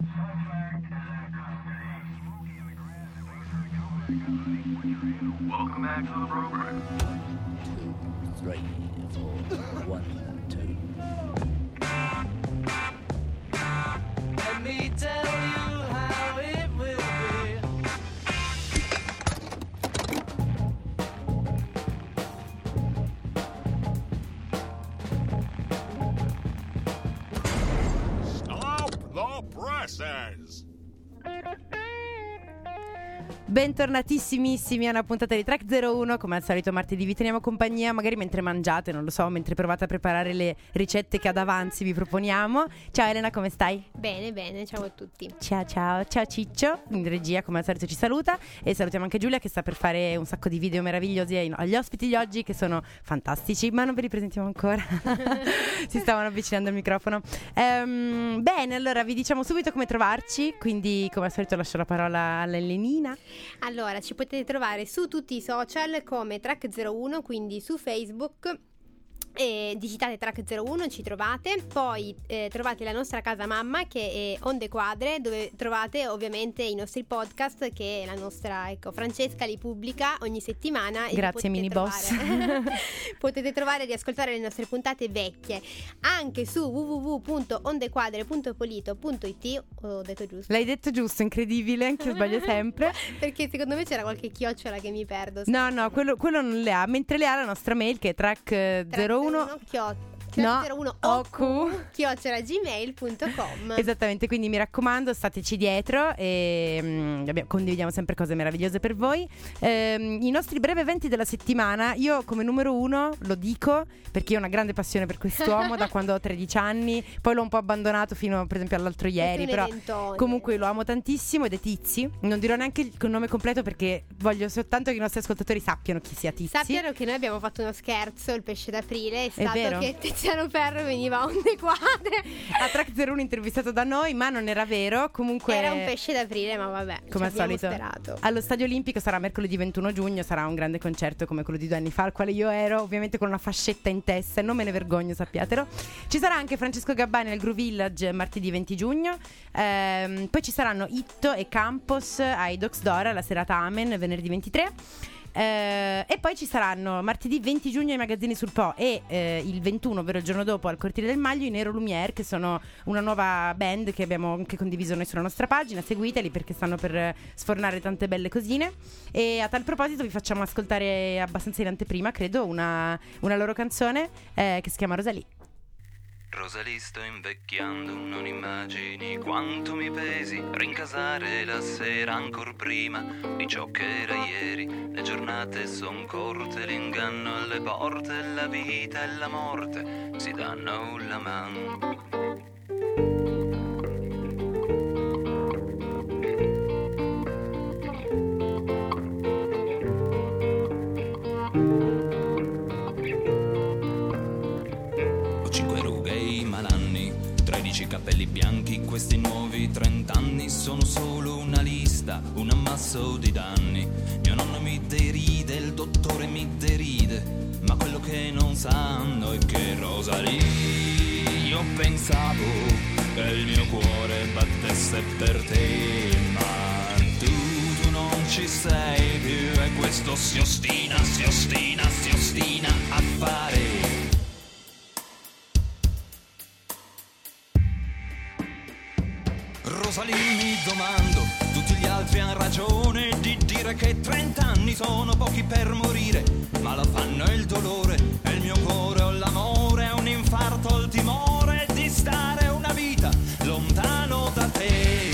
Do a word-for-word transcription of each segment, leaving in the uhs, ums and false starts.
Welcome back to the program. Two, three, four, one, two. Let me tell you how it will be. Stop the presses! Bentornatissimissimi a una puntata di Track zero uno. Come al solito martedì vi teniamo compagnia, magari mentre mangiate, non lo so, mentre provate a preparare le ricette che ad avanzi vi proponiamo. Ciao Elena, come stai? Bene, bene, ciao a tutti. Ciao ciao, ciao Ciccio, in regia come al solito ci saluta. E salutiamo anche Giulia che sta per fare un sacco di video meravigliosi ai- agli ospiti di oggi, che sono fantastici, ma non ve li presentiamo ancora. Si stavano avvicinando al microfono. Ehm, bene, allora vi diciamo subito come trovarci, quindi come al solito lascio la parola all'Elenina. Allora, ci potete trovare su tutti i social come Track zero uno, quindi su Facebook. E digitate Track zero uno, ci trovate. Poi eh, trovate la nostra casa mamma che è Onde Quadre, dove trovate ovviamente i nostri podcast che la nostra, ecco, Francesca li pubblica ogni settimana e Grazie, li potete mini trovare. boss. Potete trovare e riascoltare le nostre puntate vecchie anche su w w w punto ondequadre punto polito punto i t. Ho detto giusto? L'hai detto giusto, incredibile, anche io sbaglio sempre. Perché secondo me c'era qualche chiocciola che mi perdo. No, no, quello, quello non le ha, mentre le ha la nostra mail che è track zero uno chio- No, zero uno O O Q Q chiocciola gmail punto com. Esattamente, quindi mi raccomando, stateci dietro e mm, abbiamo- condividiamo sempre cose meravigliose per voi. Ehm, I nostri brevi eventi della settimana, io come numero uno lo dico perché io ho una grande passione per quest'uomo da quando ho tredici anni, poi l'ho un po' abbandonato fino per esempio all'altro ieri, però eventone. comunque lo amo tantissimo ed è Tizi. Non dirò neanche il il nome completo perché voglio soltanto che i nostri ascoltatori sappiano chi sia Tizi. Sappiano che noi abbiamo fatto uno scherzo il pesce d'aprile, è stato vero? che Tiziano Ferro veniva a Onde Quadre. A Track zero uno intervistato da noi, ma non era vero. Comunque Era un pesce d'aprile, ma vabbè, come al ci abbiamo solito sperato. allo Stadio Olimpico sarà mercoledì ventuno giugno, sarà un grande concerto come quello di due anni fa, al quale io ero, ovviamente con una fascetta in testa e non me ne vergogno, sappiatelo. Ci sarà anche Francesco Gabbani al Groove Village martedì venti giugno. Ehm, poi ci saranno Itto e Campos ai Docs Dora, la serata Amen venerdì ventitré. Eh, e poi ci saranno martedì venti giugno i magazzini sul Po e eh, il ventuno, ovvero il giorno dopo, al Cortile del Maglio i Nero Lumière, che sono una nuova band che abbiamo anche condiviso noi sulla nostra pagina. Seguiteli perché stanno per sfornare tante belle cosine. E a tal proposito vi facciamo ascoltare abbastanza in anteprima, credo, una, una loro canzone eh, che si chiama Rosalie. Rosalie, sto invecchiando, non immagini quanto mi pesi. Rincasare la sera ancor prima di ciò che era ieri. Le giornate son corte, l'inganno alle porte, la vita e la morte si danno la mano. Capelli bianchi, questi nuovi trent'anni sono solo una lista, un ammasso di danni. Mio nonno mi deride, il dottore mi deride, ma quello che non sanno è che Rosalie, io pensavo che il mio cuore battesse per te, ma tu, tu non ci sei più e questo si ostina, si ostina, si ostina a fare. Rosalie, mi domando, tutti gli altri hanno ragione di dire che trent'anni sono pochi per morire, ma lo fanno il dolore, e il mio cuore o l'amore, è un infarto o il timore di stare una vita lontano da te.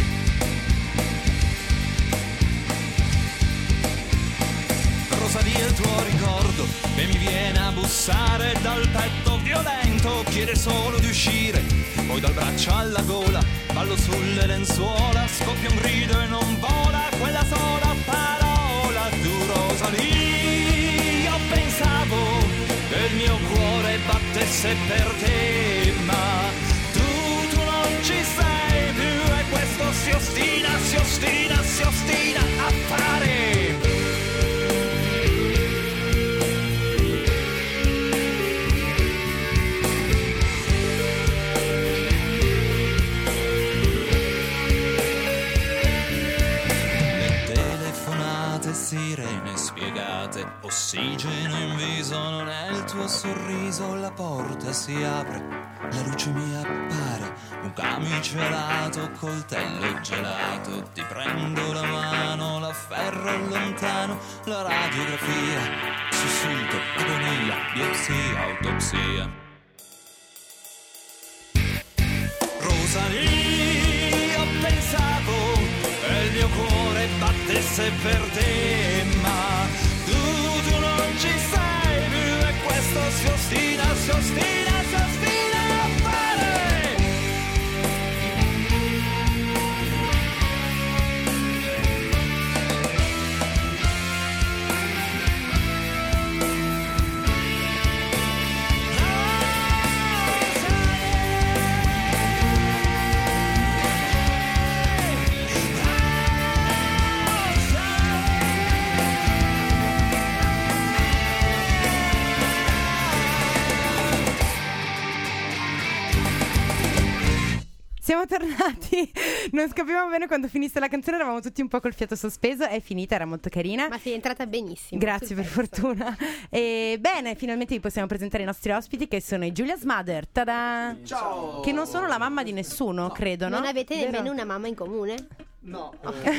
Rosalie, il tuo ricordo che mi viene a bussare dal petto violento, chiede solo di uscire, poi dal braccio alla gola, ballo sulle lenzuola, scoppia un grido e non vola quella sola parola. Tu Rosalie, io pensavo che il mio cuore battesse per te, ma tu, tu non ci sei più e questo si ostina, si ostina, si ostina a fare. caldo, ossigeno in viso, non è il tuo sorriso, la porta si apre, la luce mi appare, un camicelato, coltello gelato, ti prendo la mano, l'afferro lontano, la radiografia, sussulto, agonia, biopsia, autopsia. Rosalia, pensavo e il mio cuore battesse per te, ma tu, tu non ci sei più e questo si ostina, si ostina, si ostina a fare. Siamo tornati, non capiamo bene quando finisse la canzone, eravamo tutti un po' col fiato sospeso, è finita, era molto carina. Ma sei entrata benissimo. Grazie per fortuna. E bene, finalmente vi possiamo presentare i nostri ospiti che sono i Julia Smother. Ta-da! Ciao! Che non sono la mamma di nessuno, No. credo, no? Non avete Vero? nemmeno una mamma in comune? No,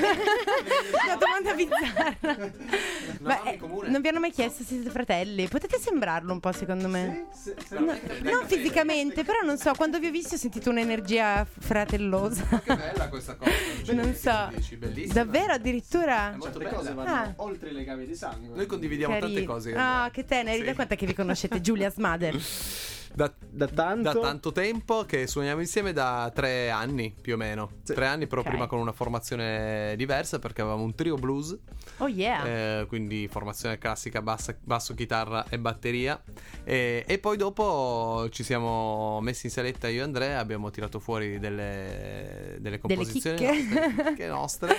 Una domanda bizzarra. Una Ma, mamma in eh, comune? non vi hanno mai chiesto se siete fratelli? Potete sembrarlo un po', secondo me. Sì, se- se- No, dai, non capire. fisicamente, però non so, quando vi ho visti ho sentito un'energia fratellosa. Che bella questa cosa. c'è Non niente so. che dici, bellissima. Davvero, addirittura? È molto Certe cose bella. vanno Ah. oltre i legami di sangue. Noi condividiamo tante Carino. cose. Ah, che teneri, Sì. da quant'è che vi conoscete? Julia Smother. Da, Da tanto. da tanto tempo che suoniamo insieme, da tre anni più o meno. Sì. Tre anni, però Ok. prima con una formazione diversa perché avevamo un trio blues. Oh yeah. Eh, quindi formazione classica, bassa- basso, chitarra e batteria. E, e poi dopo ci siamo messi in saletta io e Andrea, abbiamo tirato fuori delle, delle composizioni chicche. nostre, chicche nostre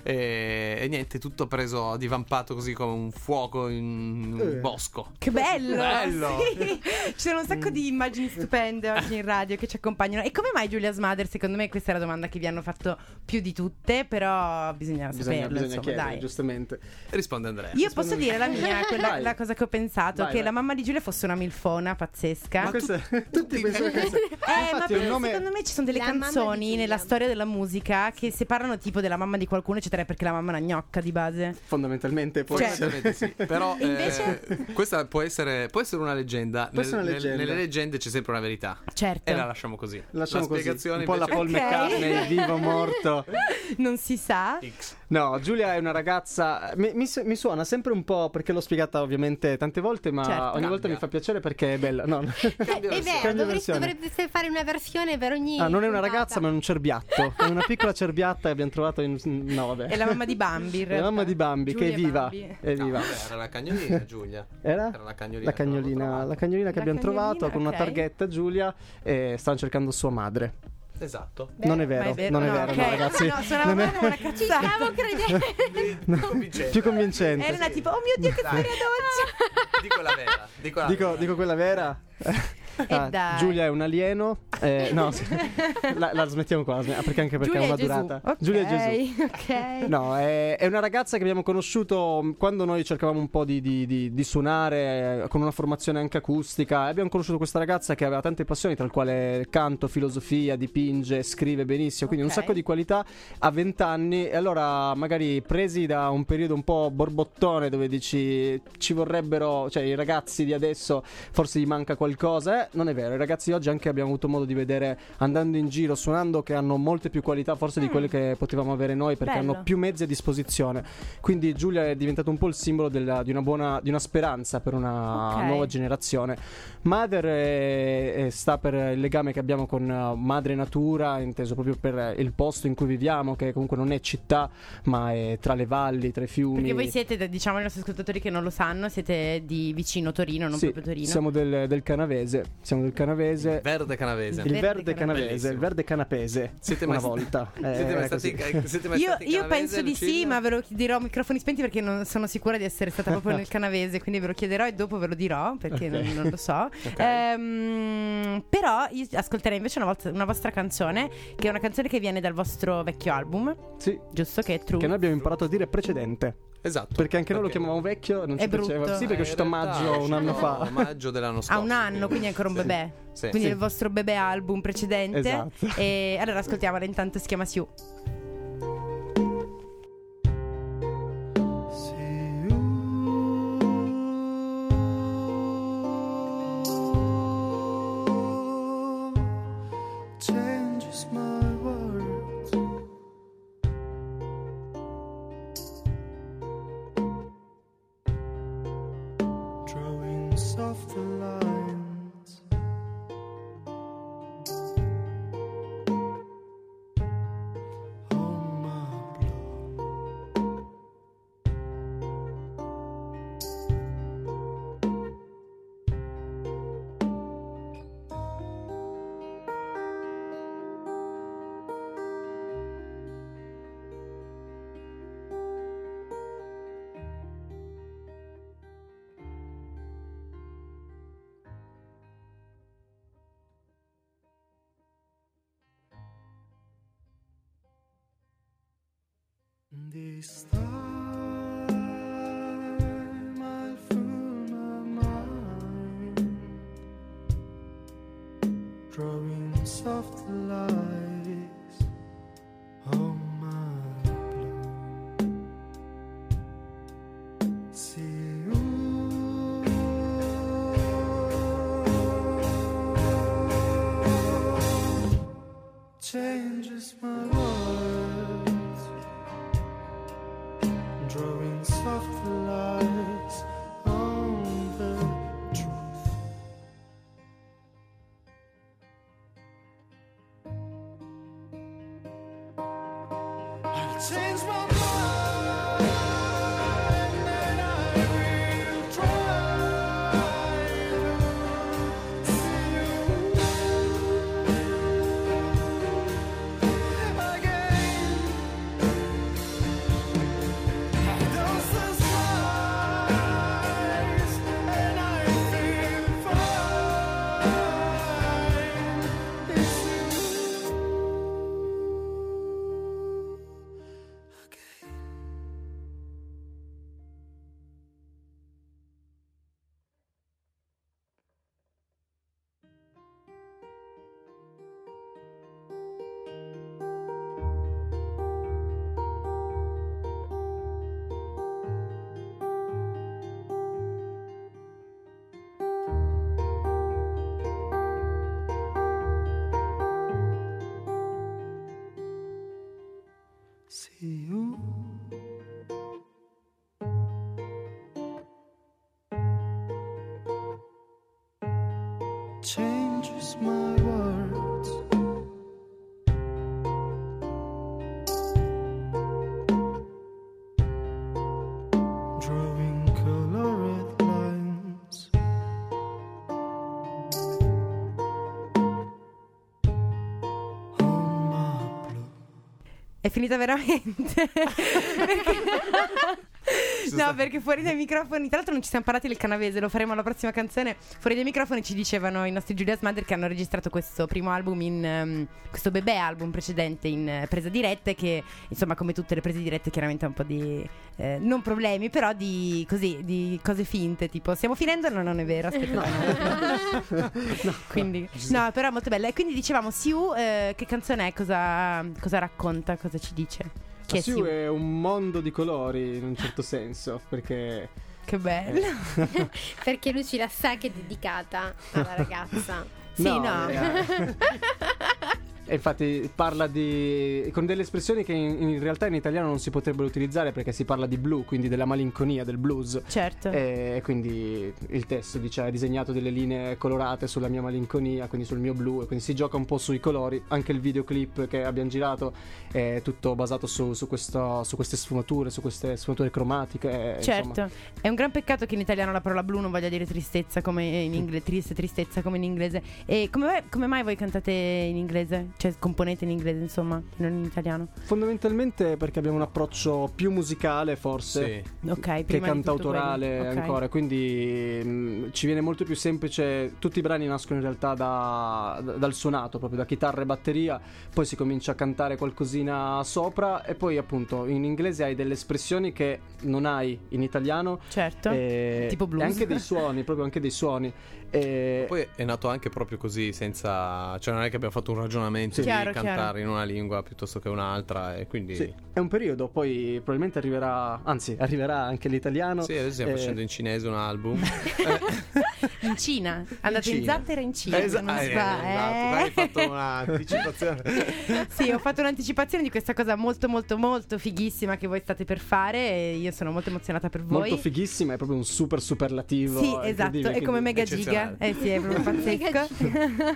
e, e niente, tutto preso, divampato così come un fuoco in un Eh. bosco. Che bello! Bello! Sì. Ci sono un sacco di immagini stupende oggi in radio che ci accompagnano. E come mai Julia Smother? Secondo me questa è la domanda che vi hanno fatto più di tutte, però bisogna, Bisogna, saperlo, bisogna insomma, chiedere, dai. giustamente. Risponde Andrea. Io posso dire la mia, quella, Vai. la cosa che ho pensato, Vai, che vai. la mamma di Giulia fosse una milfona pazzesca. Ma questa- tutti pensano che Eh, ma infatti è un però nome secondo me ci sono delle La mamma di canzoni Giulia. nella storia della musica che se parlano tipo della mamma di qualcuno, eccetera, perché la mamma è una gnocca di base. fondamentalmente può Cioè- essere. Fondamentalmente sì, però eh, Invece- questa può essere, può essere una leggenda. Può essere una Nel- leggenda. Nelle leggende c'è sempre una verità. Certo. E la lasciamo così. Lasciamo la così, spiegazione un po' la invece- Paul Ok. McCartney, vivo morto. Non si sa. X. No, Giulia è una ragazza. Mi, mi su- mi suona sempre un po' perché l'ho spiegata ovviamente tante volte, ma Certo. ogni volta Cambia. mi fa piacere perché è bella. No, no. Eh, è versione. vero, Cambia dovresti, versione. dovreste fare una versione per ogni. Ah, non è una puntata. ragazza, ma è un cerbiatto. È una piccola cerbiatta che abbiamo trovato in. No, vabbè. È la mamma di Bambi, in È la realtà. mamma di Bambi, che è Giulia viva. Bambi. È No, viva. vabbè, era la cagnolina, Giulia. Era? Era la cagnolina. La che avevamo cagnolina, trovato. la cagnolina che La abbiamo cagnolina, trovato con una ok. targhetta Giulia e stanno cercando sua madre. Esatto. Beh, non è ma vero, non è no, vero, ok. no, ragazzi. No, suonava Non è- male, una Ci cazzata. stavo credendo. Convincente. Più convincente. Era tipo, oh mio Dio, che Dai. fuori doccia. Dico la vera. Dico, la Dico, vera. dico quella vera. Ah, dai. Giulia è un alieno. Eh, no, sì. la, la smettiamo qua perché anche perché Giulia ha una è Gesù. durata. Ok, Giulia è Gesù. ok. No, è, è una ragazza che abbiamo conosciuto quando noi cercavamo un po' di, di- di- di suonare eh, con una formazione anche acustica. E abbiamo conosciuto questa ragazza che aveva tante passioni, tra le quali canto, filosofia, dipinge, scrive benissimo, quindi Ok. un sacco di qualità. A vent'anni, e allora magari presi da un periodo un po' borbottone dove dici ci vorrebbero, cioè i ragazzi di adesso forse gli manca qualcosa, eh, non è vero. I ragazzi di oggi anche abbiamo avuto modo di vedere andando in giro, suonando, che hanno molte più qualità forse di quelle che potevamo avere noi perché Bello. hanno più mezzi a disposizione. Quindi Giulia è diventato un po' il simbolo della- di una buona, di una speranza per una Ok. nuova generazione. Mother è- è- sta per il legame che abbiamo con uh, madre natura, inteso proprio per il posto in cui viviamo, che comunque non è città, ma è tra le valli, tra i fiumi. Perché voi siete, diciamo ai nostri ascoltatori che non lo sanno, siete di vicino Torino, non Sì, proprio Torino. siamo del, del Canavese. Siamo del Canavese. Verde canavese. Il Verde verde canavese. canavese, il verde canapese. Siete una mai sta- volta. Eh, Siete mai era stati, così. siete mai Io, stati in io Canavese, penso di sì, Lucilla? ma ve lo dirò a microfoni spenti perché non sono sicura di essere stata proprio nel Canavese, quindi ve lo chiederò e dopo ve lo dirò perché Ok. non, non lo so. Ehm, però io ascolterei invece una, volta- una vostra canzone, che è una canzone che viene dal vostro vecchio album, Sì, giusto? Che è True. che noi abbiamo imparato a dire precedente. Esatto. Perché anche noi lo chiamavamo vecchio, non È ci piaceva. brutto. Sì, perché è uscito a In realtà maggio un uscito anno fa. Maggio dell'anno scorso. Ha un anno, quindi è ancora un Sì. bebè. Sì. Quindi Sì. il vostro bebè album precedente. Esatto. E allora ascoltiamola, intanto si chiama Siu. Changes my words. Drawing soft lines. On my blood. This time I'll fool my mind, drawing soft lies on my blue. See you. Changes my words, drawing soft lights on the truth. I'll change my mind and I will try to see you again. Those smiles and I feel fine. It's you again. See you. Changes my words. Drawing colored lines on my blue. È finita veramente. Perché... No, perché fuori dai microfoni, tra l'altro non ci siamo parlati del canavese, lo faremo alla prossima canzone. Fuori dai microfoni ci dicevano i nostri Julia's Mother che hanno registrato questo primo album in um, questo bebè album precedente in uh, presa diretta, che insomma come tutte le prese dirette chiaramente ha un po' di eh, non problemi, però di così, di cose finte, tipo stiamo finendo, no, non è vero, aspetta. No. Quindi no, però è molto bella. E quindi dicevamo Siu, eh, che canzone è, cosa, cosa racconta, cosa ci dice? Chi è Siu Siu? è un mondo di colori in un certo senso, perché Che bello. Perché Luci la sa che è dedicata alla ragazza. Sì, no. eh, E infatti parla di con delle espressioni che in, in realtà in italiano non si potrebbero utilizzare, perché si parla di blu, quindi della malinconia, del blues. Certo. E quindi il testo dice: hai disegnato delle linee colorate sulla mia malinconia, quindi sul mio blu, e quindi si gioca un po' sui colori. Anche il videoclip che abbiamo girato è tutto basato su, su, questo, su queste sfumature, su queste sfumature cromatiche. e, Certo, insomma. è un gran peccato che in italiano la parola blu non voglia dire tristezza come in inglese, triste, tristezza come in inglese. E come, come mai voi cantate in inglese? cioè componete in inglese, insomma, non in italiano? Fondamentalmente perché abbiamo un approccio più musicale, forse, Sì. Ok, che prima di tutto cantautorale quello. Ok. ancora, quindi mh, ci viene molto più semplice. Tutti i brani nascono in realtà da, da- dal suonato, proprio da chitarra e batteria, poi si comincia a cantare qualcosina sopra e poi appunto in inglese hai delle espressioni che non hai in italiano, Certo. e, Tipo blues. e anche dei suoni, proprio anche dei suoni. E, Poi è nato anche proprio così, senza, cioè non è che abbiamo fatto un ragionamento Sì. di Chiaro, cantare chiaro. in una lingua piuttosto che un'altra, e quindi sì, è un periodo, poi probabilmente arriverà, anzi arriverà anche l'italiano. sì, adesso stiamo Eh, facendo in cinese un album. In Cina. Andate in, Cina. zattera in Cina. Esa- non si eh, fa, esatto, eh. dai, hai fatto un'anticipazione. Sì, ho fatto un'anticipazione di questa cosa molto molto molto fighissima che voi state per fare e io sono molto emozionata per voi. Molto fighissima, è proprio un super superlativo. Sì, è esatto, incredibile, è come quindi- Mega Giga. eccezionale. Eh sì, è proprio Mega pazzesco.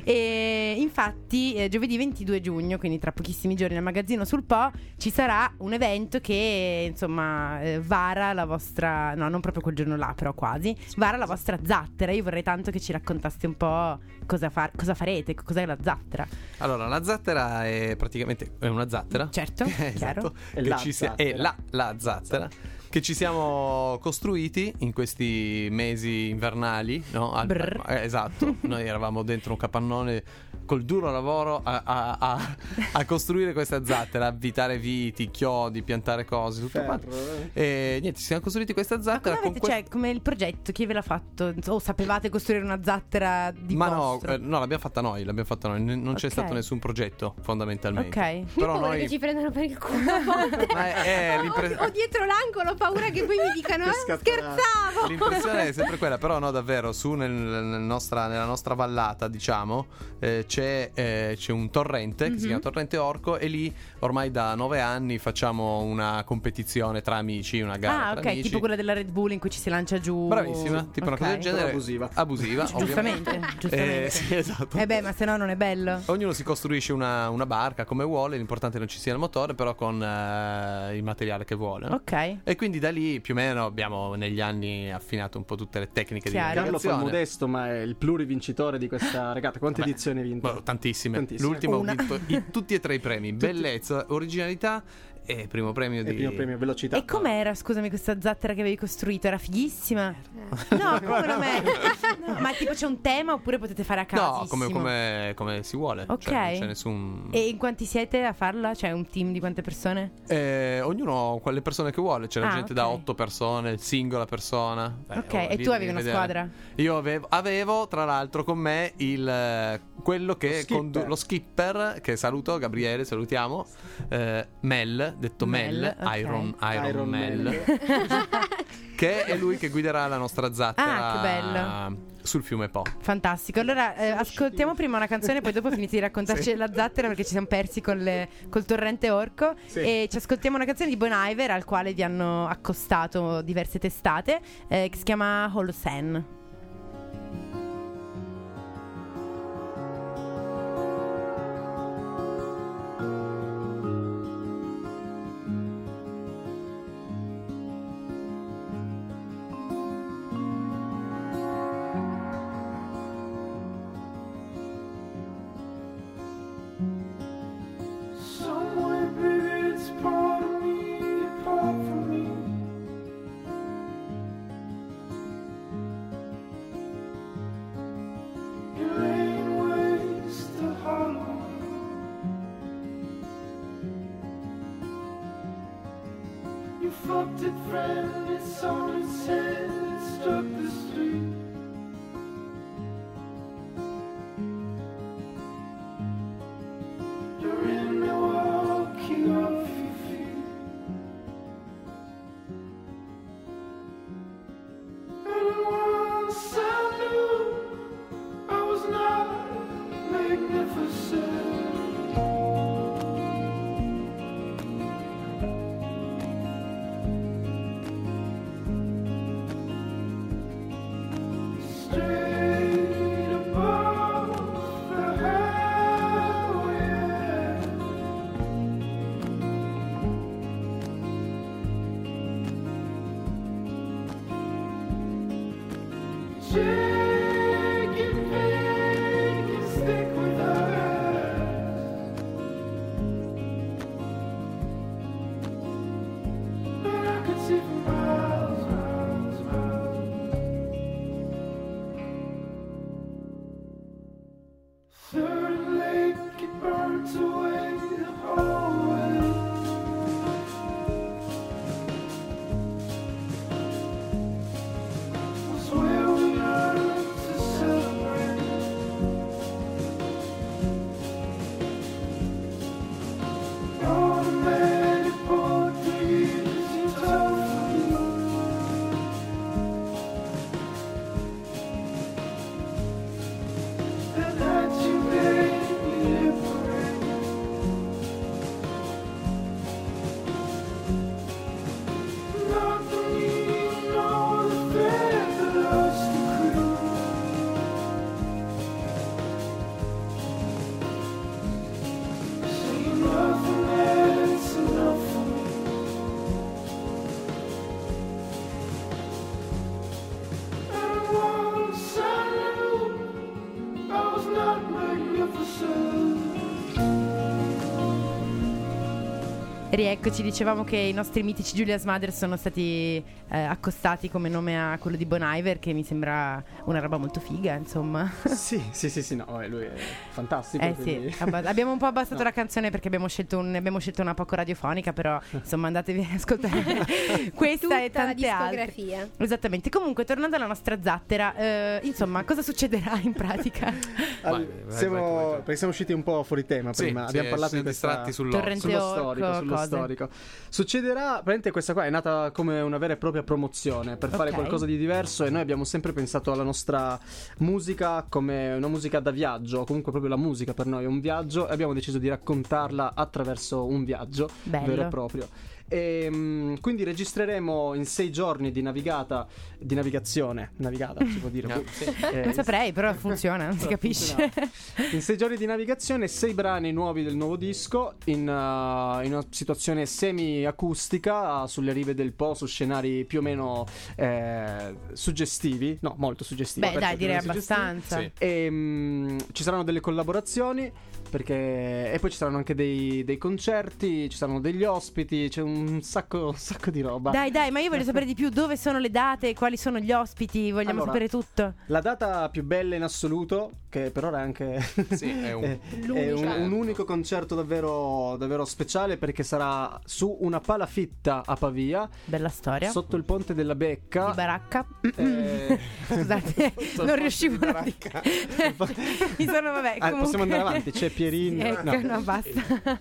E infatti eh, giovedì ventidue giugno, quindi tra pochissimi giorni al magazzino sul Po, ci sarà un evento che insomma eh, vara la vostra, no, non proprio quel giorno là, però quasi, vara la vostra zattera. Io vorrei tanto che ci raccontaste un po' cosa, far- cosa farete, cos'è la zattera. Allora, la zattera è praticamente è una zattera. Certo, Eh, chiaro. esatto. È Che la ci sia- zattera. è la, la zattera che ci siamo costruiti in questi mesi invernali, no? Al- Brr. eh, esatto. Noi eravamo dentro un capannone col duro lavoro a, a- a- a costruire questa zattera, avvitare viti, chiodi, piantare cose, tutto Ferro, quanto. eh. E niente, ci siamo costruiti questa Ma zattera come con avete, que- cioè, come il progetto, chi ve l'ha fatto? O sapevate costruire una zattera di Ma no, vostro? eh, no, l'abbiamo fatta noi, l'abbiamo fatta noi. N- non c'è Ok. stato nessun progetto, fondamentalmente. Ok. Però Ho paura noi che ci prendano per il culo a volte. Ma è- è l'impre- o, o dietro l'angolo, ho paura che poi mi dicano Che "Ah, scatterà." scherzavo. L'impressione è sempre quella, però no, davvero, su nel, nel nostra, nella nostra vallata, diciamo, eh, c'è, eh, c'è un torrente che si chiama Torrente Orco, e lì ormai da nove anni facciamo una competizione tra amici, una gara Ah, tra ok, amici. tipo quella della Red Bull in cui ci si lancia giù. Bravissima, tipo una cosa del Ok. genere. Però abusiva. Abusiva, Giustamente, ovviamente. giustamente. Eh, sì, esatto. Eh beh, ma se no non è bello. Ognuno si costruisce una, una barca come vuole, l'importante è non ci sia il motore, però con eh, il materiale che vuole, no? Ok. E quindi da lì più o meno abbiamo negli anni affinato un po' tutte le tecniche Chiaro. di Carlo fa il navigazione. modesto, ma è il plurivincitore di questa regata. Quante Vabbè, edizioni hai vinto? Boh, tantissime. Tantissime. L'ultimo Una. ho vinto i- tutti e tre i premi: bellezza, originalità e primo premio E di primo premio velocità. E com'era, scusami, questa zattera che avevi costruito? Era fighissima? No, come non è? No, ma tipo c'è un tema oppure potete fare a caso? No, come, come, come si vuole. Ok. Cioè, non c'è nessun. E in quanti siete a farla? Cioè un team di quante persone? Eh, ognuno quelle persone che vuole. C'è la Ah, gente ok. da otto persone, singola persona. Beh, Ok, oh, e lì tu devi avevi una vedere. squadra? Io avevo, avevo, tra l'altro, con me il eh, quello che Lo skipper. condu- lo skipper, che saluto, Gabriele, salutiamo. eh, Mel, detto Mel, Mel, ok. Iron, Iron, Iron Mel, Mel. che è lui che guiderà la nostra zattera Ah, che bello. sul fiume Po. Fantastico. Allora eh, ascoltiamo prima una canzone, poi dopo finite di raccontarci la zattera perché ci siamo persi con le- col torrente Orco. Sì. E ci ascoltiamo una canzone di Bon Iver al quale vi hanno accostato diverse testate, eh, che si chiama Holocene. Somewhere, baby, it's part of me, apart from me. You're laying waste to hollow. You fucked it, friend, it's on its head, it struck the street. You're in Milwaukee off your feet. And once I knew I was not magnificent. Rieccoci, dicevamo che i nostri mitici Julia's Mother sono stati eh, accostati come nome a quello di Bon Iver, che mi sembra una roba molto figa, insomma. Sì, sì, sì, sì, no, lui è fantastico. Eh quindi... sì, abba- abbiamo un po' abbassato No. la canzone perché abbiamo scelto, un, abbiamo scelto una poco radiofonica, però insomma andatevi ad ascoltare questa Tutta e la tante altre. discografia. Esattamente. Comunque, tornando alla nostra zattera, eh, insomma, cosa succederà in pratica? All- Vai, vai, siamo, vai, vai, vai. Perché siamo usciti un po' fuori tema Sì, prima. sì, Abbiamo parlato siamo di questa... distratti sull'oro. Torrente sullo Orco, storico, sullo cose. storico. Succederà, praticamente questa qua è nata come una vera e propria promozione per fare Ok. qualcosa di diverso, e noi abbiamo sempre pensato alla nostra musica come una musica da viaggio, comunque proprio la musica per noi è un viaggio, e abbiamo deciso di raccontarla attraverso un viaggio Bello. vero e proprio. E mm, quindi registreremo in sei giorni di navigata, di navigazione, navigata si può dire. Ah, sì. Eh, Non saprei, però funziona, non si capisce. in sei giorni di navigazione, sei brani nuovi del nuovo disco in, uh, in una situazione semi-acustica uh, sulle rive del Po, su scenari più o meno eh, suggestivi, no, molto suggestivi. Beh, perché dai, direi più o meno suggestivi. abbastanza. Sì. E mm, ci saranno delle collaborazioni. Perché... E poi ci saranno anche dei, dei concerti, ci saranno degli ospiti, c'è un sacco, un sacco di roba. Dai, dai, ma io voglio sapere di più. Dove sono le date? Quali sono gli ospiti? Vogliamo Allora, sapere tutto. La data più bella in assoluto, che per ora è anche Sì, è un- è- è un, un unico concerto davvero, davvero speciale, perché sarà su una palafitta a Pavia, Bella storia. sotto il ponte della Becca. Di baracca. Eh, Scusate, non riuscivo a dire. Mi sono, vabbè, Ah, comunque... possiamo andare avanti, c'è Pierini. Ecco, No. no, basta.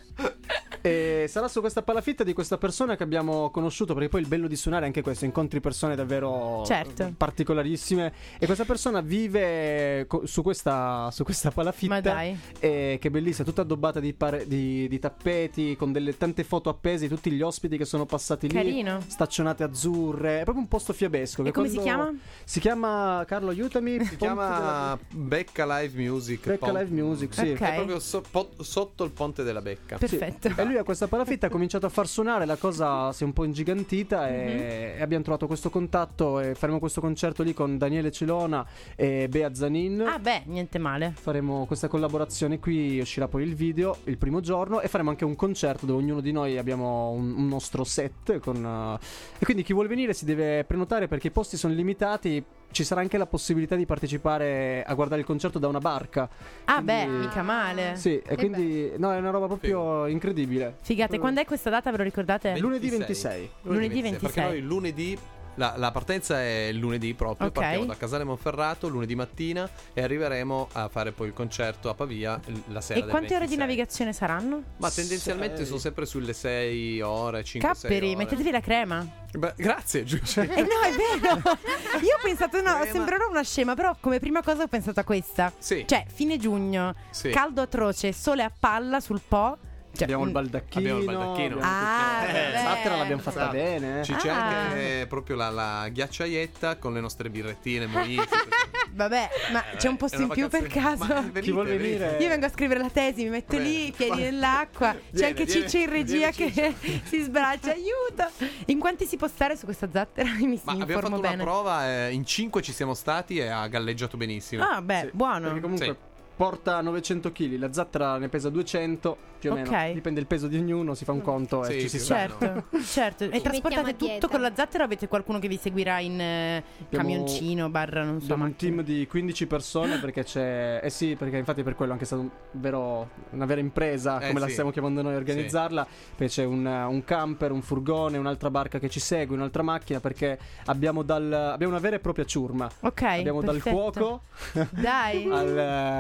E sarà su questa palafitta di questa persona che abbiamo conosciuto, perché poi il bello di suonare è anche questo, incontri persone davvero Certo. particolarissime, e questa persona vive co- su questa, su questa palafitta. Ma dai. E che bellissima, tutta addobbata di, pare- di, di tappeti, con delle tante foto appese di tutti gli ospiti che sono passati lì, Carino. staccionate azzurre, è proprio un posto fiabesco. E che come si quando- chiama? Si chiama, Carlo aiutami, Si chiama Becca Live Music. Becca Pon- Live Music, sì. Ok. È proprio so- po- sotto il ponte della Becca. Sì. Perfetto. E lui a questa palafitta ha cominciato a far suonare, la cosa si è un po' ingigantita, e, Mhm. e abbiamo trovato questo contatto e faremo questo concerto lì con Daniele Celona e Bea Zanin. Ah, beh, niente male. Faremo questa collaborazione qui, uscirà poi il video il primo giorno, e faremo anche un concerto dove ognuno di noi abbiamo un, un nostro set con, uh, e quindi chi vuole venire si deve prenotare, perché i posti sono limitati. Ci sarà anche la possibilità di partecipare a guardare il concerto da una barca. Ah, Quindi- beh, mica male. Sì, e quindi no, è una roba proprio incredibile. Figate, quando è questa data, ve lo ricordate? Lunedì ventisei. Lunedì Perché ventisei. noi lunedì la, la partenza è il lunedì proprio. Ok. Partiamo da Casale Monferrato lunedì mattina e arriveremo a fare poi il concerto a Pavia l- la sera E del quante ore di ventisei. navigazione saranno? Ma tendenzialmente Sei. sono sempre sulle sei ore, cinque sei ore. Capperi, mettetevi la crema. Beh, grazie Giulia. Eh no, è vero. Io ho pensato, no, Eh, ma- sembrerò una scema, però come prima cosa ho pensato a questa. Sì. Cioè, fine giugno, Sì. caldo atroce, sole a palla sul Po. Cioè, Abbiamo il mm, baldacchino. Abbiamo il baldacchino. abbiamo Ah, tutte- vabbè. eh, Zattera l'abbiamo fatta Esatto. bene. eh. Ci c'è Ah. anche proprio la, la ghiacciaietta con le nostre birrettine, mojito. Vabbè, ma c'è un posto È in una più per vacanza- caso? Ma venite, Chi vuol venite. venire? Io vengo a scrivere la tesi, mi metto Bene. lì, piedi nell'acqua. C'è Vieni, anche vieni, Ciccia in regia vieni, che si sbraccia. Aiuto! In quanti si può stare su questa zattera? Mi Ma mi abbiamo informo fatto bene. una prova, eh, in cinque ci siamo stati e ha galleggiato benissimo. Ah, beh, Sì, buono. Perché comunque Sì. porta novecento chili, la zattera ne pesa duecento, più o Ok. meno. Dipende il peso di ognuno, si fa un conto Sì, e ci si sì, sta. Certo, certo. E Ci trasportate mettiamo a tutto dieta. con la zattera o avete qualcuno che vi seguirà in eh, camioncino, barra, non so. Abbiamo un macchina? team di quindici persone, perché c'è. Eh sì, perché infatti per quello è anche stato un vero, una vera impresa, Eh come la sì. stiamo chiamando noi, a organizzarla. Perché c'è un, un camper, un furgone, un'altra barca che ci segue, un'altra macchina, perché abbiamo dal abbiamo una vera e propria ciurma. Ok. Abbiamo dal perfetto. cuoco Dai. al,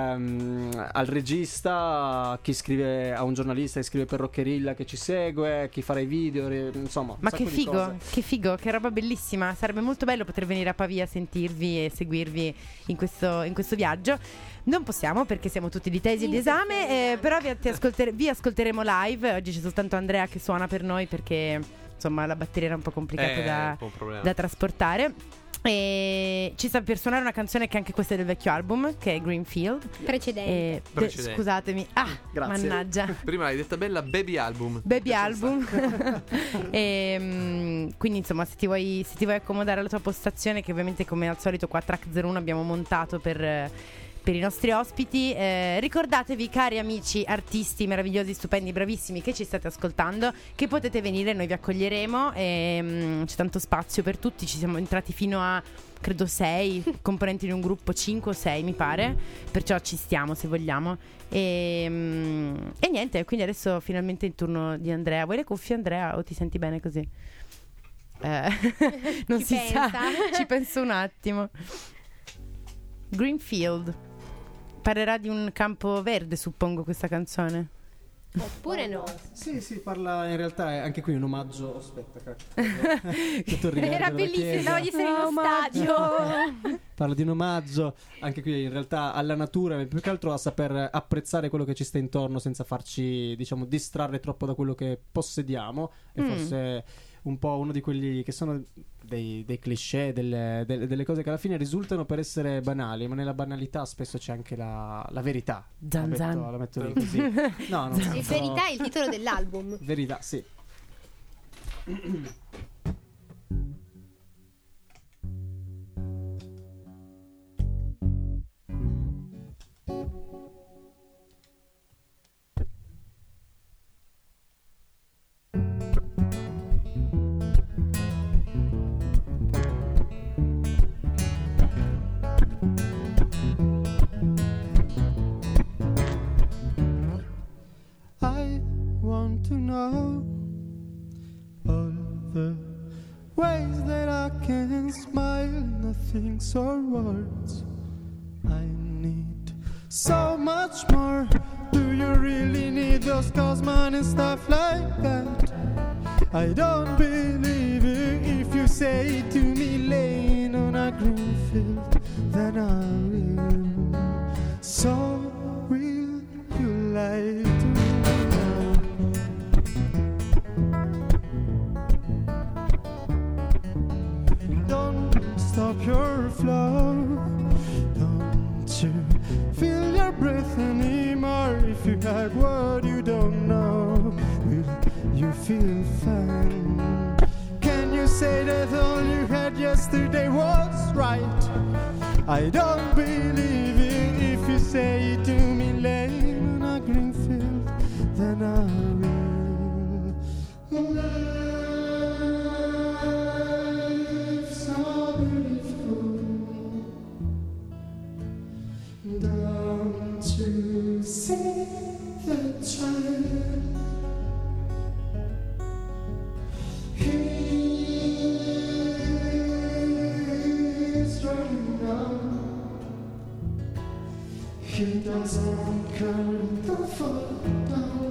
ehm, al regista, chi scrive, a un giornalista che scrive per Rockerilla che ci segue, chi farà i video, re- insomma. un Ma sacco che di figo, cose. che figo, che roba bellissima. Sarebbe molto bello poter venire a Pavia a sentirvi e seguirvi in questo, in questo viaggio. Non possiamo perché siamo tutti di tesi e di esame, eh, però vi, ti ascoltere- vi ascolteremo live. Oggi c'è soltanto Andrea che suona per noi perché insomma la batteria era un po' complicata Eh, da, un po' un problema. da trasportare. E ci sta per suonare una canzone che anche questa è del vecchio album, che è Greenfield. Precedente. E- de- Precedente. scusatemi, ah, Grazie. mannaggia. Prima l'hai detta bella, Baby Album. Baby album. e, mm, quindi insomma se ti, vuoi, se ti vuoi accomodare alla tua postazione, che ovviamente come al solito qua Track zero uno abbiamo montato per, per i nostri ospiti. Eh, ricordatevi, cari amici artisti meravigliosi, stupendi, bravissimi che ci state ascoltando, che potete venire, noi vi accoglieremo e, mh, c'è tanto spazio per tutti. Ci siamo entrati fino a credo sei componenti di un gruppo, cinque o sei mi pare, perciò ci stiamo se vogliamo. E, mh, e niente, quindi adesso finalmente il turno di Andrea. Vuoi le cuffie, Andrea, o ti senti bene così? Eh, non Ci si pensa. sa, ci penso un attimo. Greenfield. Parlerà di un campo verde, suppongo, questa canzone. Oppure no? Sì, sì, parla in realtà è anche qui un omaggio. Aspetta, cacchio. Era bellissimo, stavo di essere in uno stadio. Parla di un omaggio anche qui in realtà alla natura, più che altro a saper apprezzare quello che ci sta intorno senza farci, diciamo, distrarre troppo da quello che possediamo. E Mm. forse un po' uno di quelli che sono dei, dei cliché, delle, delle, delle cose che alla fine risultano per essere banali, ma nella banalità spesso c'è anche la, la verità. Zan la, zan. metto, la metto lì così. No, non E verità è il titolo dell'album. Verità, sì. I want to know all the ways that I can smile, nothing's or words. I need so much more. Do you really need those cosmos and stuff like that? I don't believe it if you say to me laying on a green field, then I will. So will you lie to me? Don't stop your flow. Don't you feel your breath anymore? If you had what you don't know, will you feel fine? Can you say that all you had yesterday was right? I don't believe it if you say it to me laying on a green field, then I will. Life's so beautiful. Don't you see the child? He's running out. He doesn't care the fall down.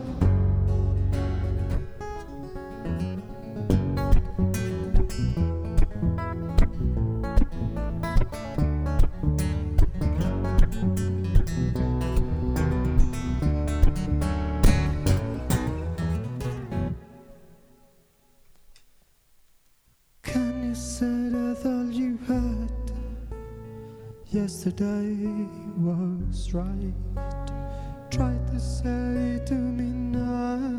Can you say that all you had yesterday was right? Try to say to me now.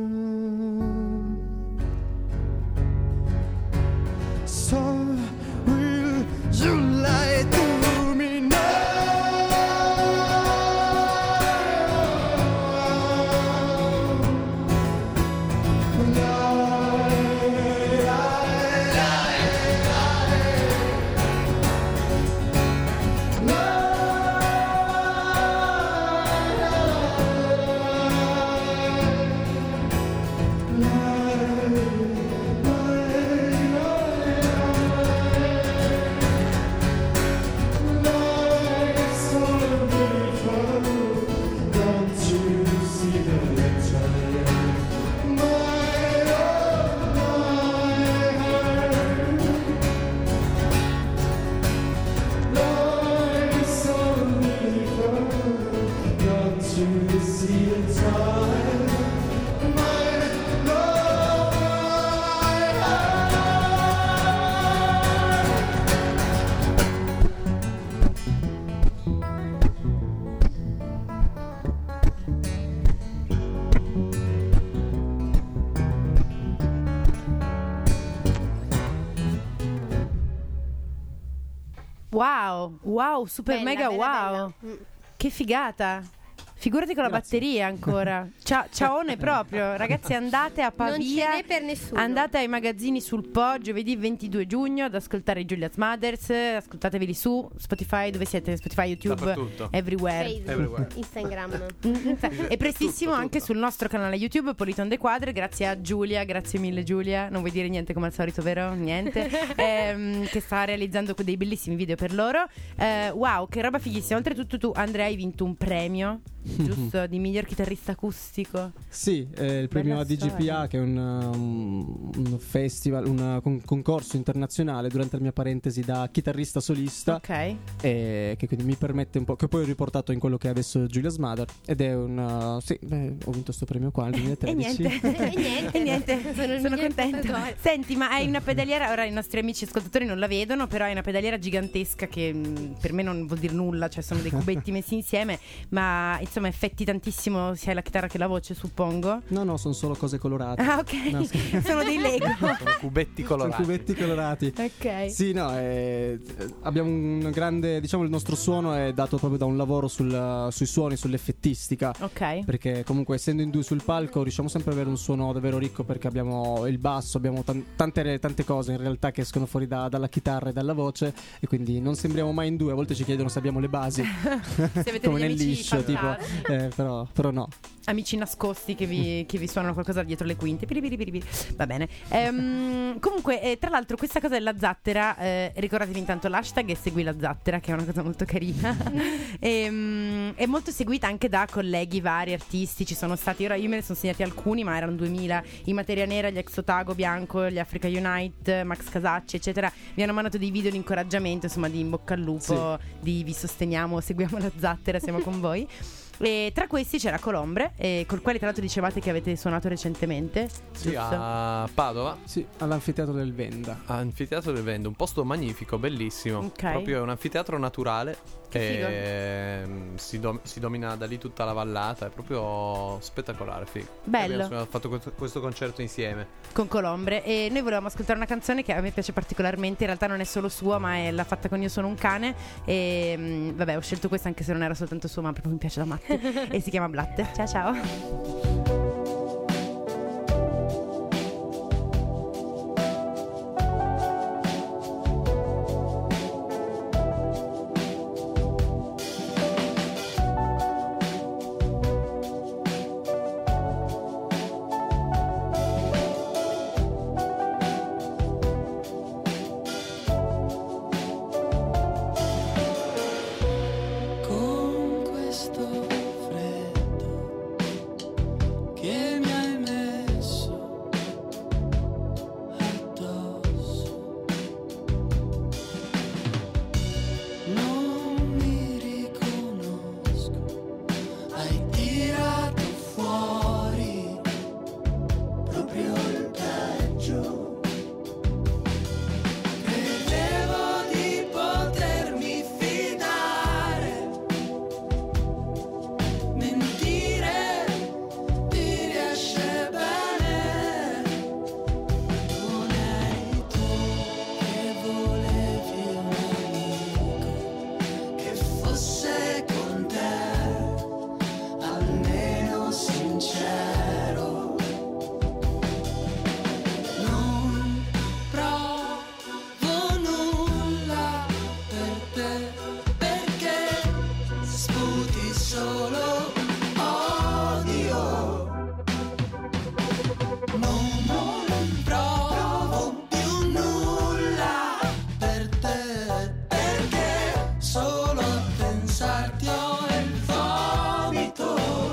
So will you lie to me now? Don't you see the child? My Wow, wow, super Bella, mega bella, wow. bella. Mm. Che figata. Figurati con la Grazie. batteria ancora. Cia- ciaone proprio. Ragazzi, andate a Non ce Pavia. n'è per nessuno. Andate ai magazzini sul Po giovedì ventidue giugno ad ascoltare Giulia's Mothers. Ascoltateveli su Spotify, dove siete? Spotify, YouTube, Dappertutto. everywhere. Facebook, Everywhere. Instagram. E prestissimo Tutto, anche tutto. sul nostro canale YouTube Politon de Quadre. Grazie a Giulia, grazie mille Giulia. Non vuoi dire niente come al solito, vero? Niente. Ehm, che sta realizzando dei bellissimi video per loro. Eh, wow, che roba fighissima. Oltretutto tu, Andrea, hai vinto un premio, giusto? Di miglior chitarrista acustico. Sì, eh, il premio Bella A D G P A, storia. che è un, um, un festival, un uh, con- concorso internazionale durante la mia parentesi da chitarrista solista, Ok. e che quindi mi permette un po', che poi ho riportato in quello che è adesso Giulia's Mother, ed è un uh, sì, beh, ho vinto sto premio qua nel E duemilatredici. niente. E niente. E niente. Sono il Sono miglior contenta. portatore. Senti, ma hai una pedaliera. Ora i nostri amici ascoltatori non la vedono, però hai una pedaliera gigantesca che mh, per me non vuol dire nulla. Cioè sono dei cubetti messi insieme, ma insomma effetti tantissimo sia la chitarra che la voce, suppongo. No, no, sono solo cose colorate. Ah, ok. No, scherzo. Sono dei Lego. Sono cubetti Sono colorati. cubetti colorati. Ok. Sì, no, eh, abbiamo un grande, diciamo, il nostro suono è dato proprio da un lavoro sul, sui suoni, sull'effettistica. Ok. Perché comunque essendo in due sul palco riusciamo sempre ad avere un suono davvero ricco, perché abbiamo il basso, abbiamo tan- tante, tante cose in realtà che escono fuori da- dalla chitarra e dalla voce, e quindi non sembriamo mai in due. A volte ci chiedono se abbiamo le basi Se avete come degli nel amici liscio tipo, fantastici. eh, però, però no. Amici nascosti che vi, che vi suonano qualcosa dietro le quinte. Piri piri piri piri. Va bene. Ehm, comunque, eh, tra l'altro, questa cosa della zattera, eh, ricordatevi intanto l'hashtag e segui la zattera, che è una cosa molto carina. Ehm, è molto seguita anche da colleghi vari artisti. Ci sono stati, ora io me ne sono segnati alcuni, ma erano duemila. I Materia Nera, gli Ex Otago Bianco, gli Africa Unite, Max Casacci, eccetera. Vi hanno mandato dei video di incoraggiamento, insomma, di in bocca al lupo, di vi sosteniamo, seguiamo la zattera, siamo con voi. E tra questi c'era Colombre, eh, col quale tra l'altro dicevate che avete suonato recentemente. Sì, giusto? a Padova, Sì, all'anfiteatro del Venda. Anfiteatro del Vendo, un posto magnifico, bellissimo. Ok. Proprio un anfiteatro naturale. Che figo. E si, dom- si domina da lì tutta la vallata. È proprio spettacolare, figo. Bello. Abbiamo fatto questo, questo concerto insieme. Con Colombre. E noi volevamo ascoltare una canzone che a me piace particolarmente. In realtà non è solo sua, ma è l'ha fatta con Io sono un cane. E mh, vabbè, ho scelto questa anche se non era soltanto sua, ma proprio mi piace da matti. E si chiama Blatte. Ciao ciao. Con questo freddo che mi hai messo addosso, non mi riconosco, hai tirato fuori proprio il peggio. Credevo di potermi fidare, mentire ti riesce bene. Non eri tu che volevi un amico che fosse con te, almeno sincero. Non provo nulla per te, perché sputi solo odio. Non, non provo più nulla per te, perché solo a pensarti ho il vomito.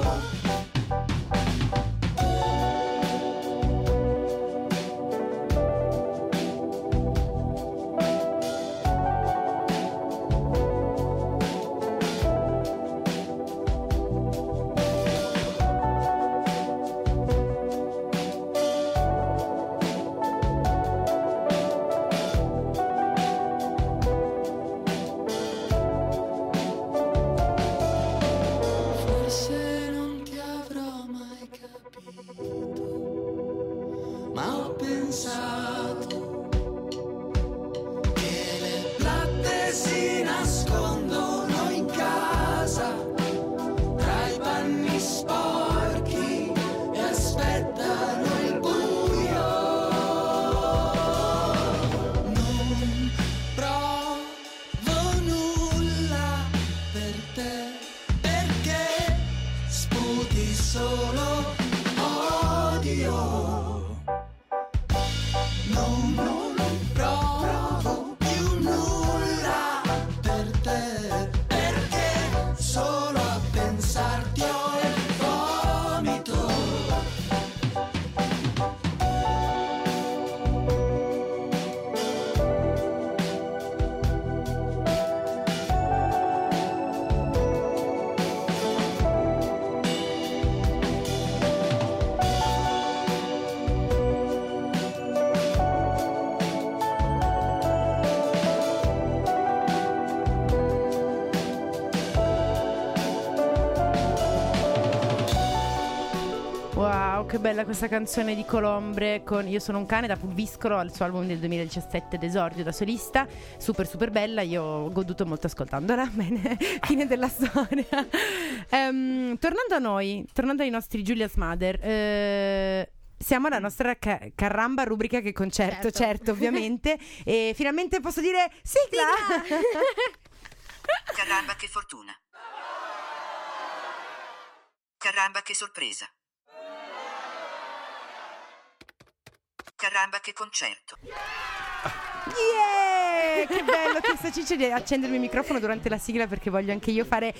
Forse non ti avrò mai capito, ma ho pensato che le blatte si io non, non provo più nulla per te, perché solo a pensarti ho il vomito. Wow, che bella questa canzone di Colombre con Io sono un cane da Pulviscolo al suo album del duemiladiciassette d'esordio da solista, super super bella, io ho goduto molto ascoltandola. Bene, fine della storia. Ehm, tornando a noi, tornando ai nostri Julia's Mother, eh, siamo alla nostra ca- caramba rubrica che concerto, certo, Certo. ovviamente, e finalmente posso dire sigla! Caramba che fortuna. Caramba che sorpresa. Caramba che concerto. Yeah! Che bello, che sta Ciccio di accendermi il microfono durante la sigla perché voglio anche io fare